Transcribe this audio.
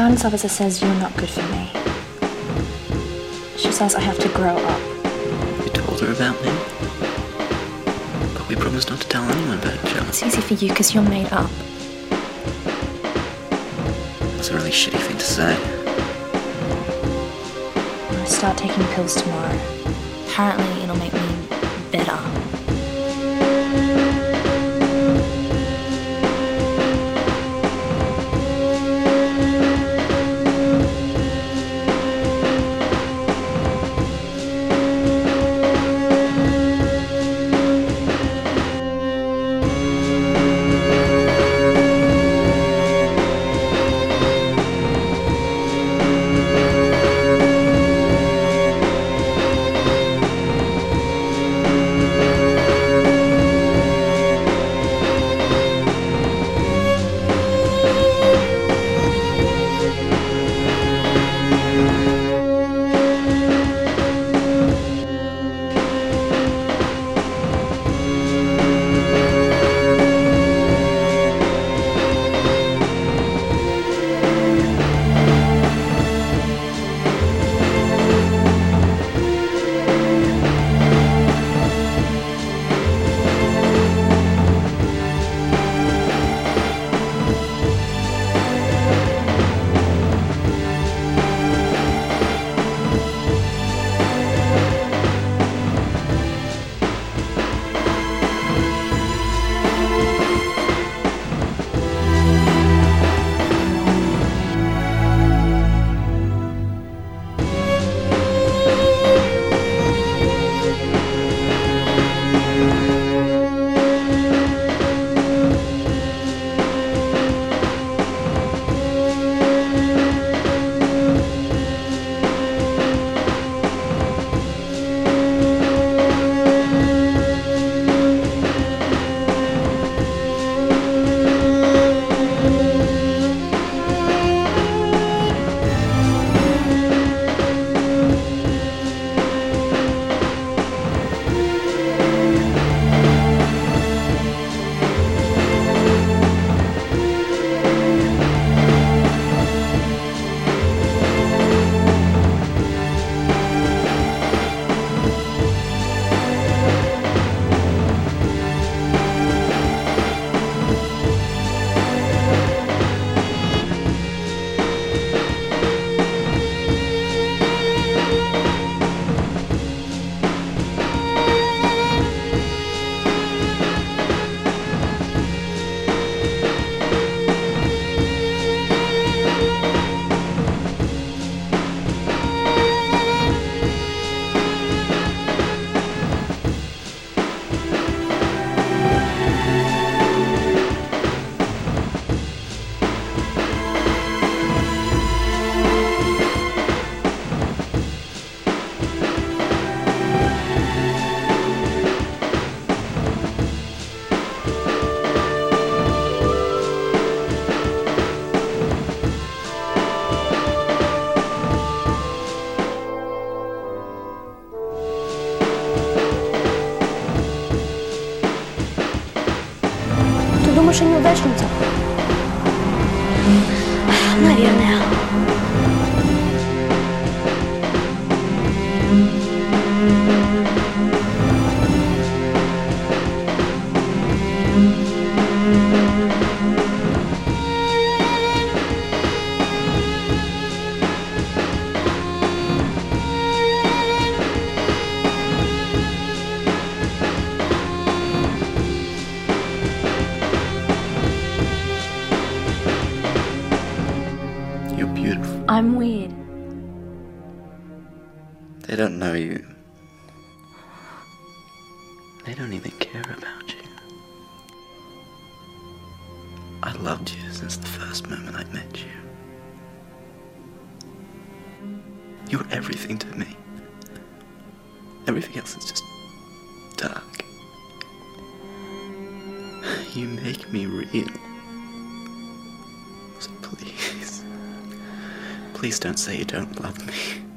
guidance officer says you're not good for me. She says I have to grow up. You told her about me? But we promised not to tell anyone about each other. It's easy for you because you're made up. That's a really shitty thing to say. I start taking pills tomorrow. Apparently it'll make me better. Думаешь, я неудачница? Наверное. You're beautiful. I'm weird. They don't know you. They don't even care about you. I loved you since the first moment I met you. You're everything to me. Everything else is just dark. You make me real. So please don't say you don't love me.